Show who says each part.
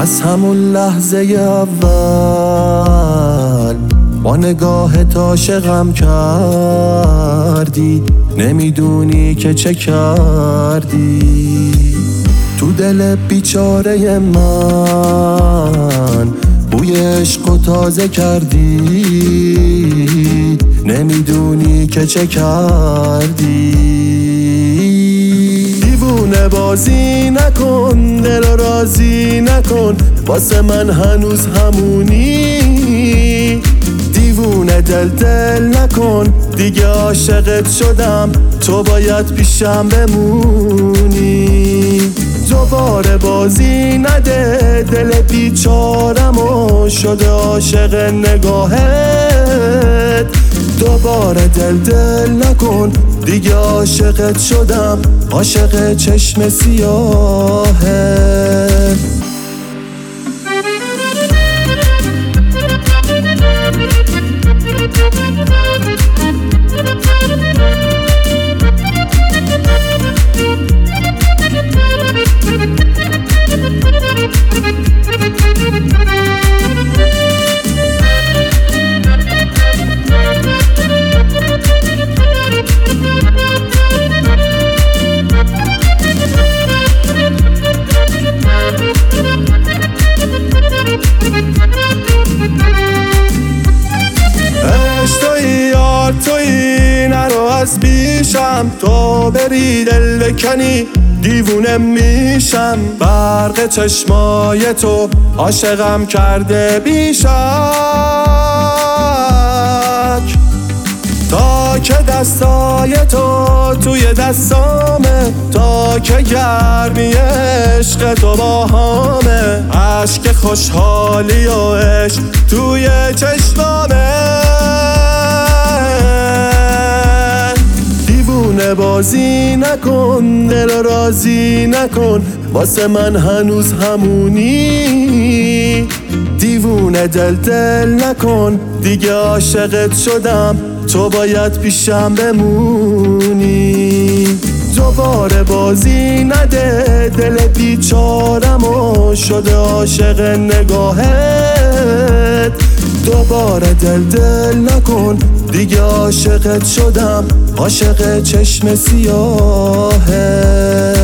Speaker 1: از همون لحظه اول با نگاهت عاشقم کردی، نمیدونی که چه کردی. تو دل بیچاره من بوی عشق و تازه کردی، نمیدونی که چه کردی. دیوونه بازی نکن، دل راضی نکن، واسه من هنوز همونی. دیوونه دل نکن، دیگه عاشقت شدم، تو باید پیشم بمونی. دوباره بازی نده، دل بیچارمو شده عاشق نگاهت. دوباره دل نکن، دیگه عاشقت شدم، عاشق چشم سیاهت. تویی نرو از پیشم، تو بری دل بکنی دیوونه میشم. برق چشمای تو عاشقم کرده بیشک، تا که دستای تو توی دستامه، تا که گرمی عشق تو با همه. عشق خوشحالی و عشق توی چشمامه. دیوونه بازی نکن، دل راضی نکن، واسه من هنوز همونی. دیوونه دل نکن، دیگه عاشقت شدم، تو باید پیشم بمونی. دوباره بازی نده، دل بیچارمو شده عاشق نگاهت. دوباره دل نکن، دیگه عاشقت شدم، عاشق چشم سیاهت.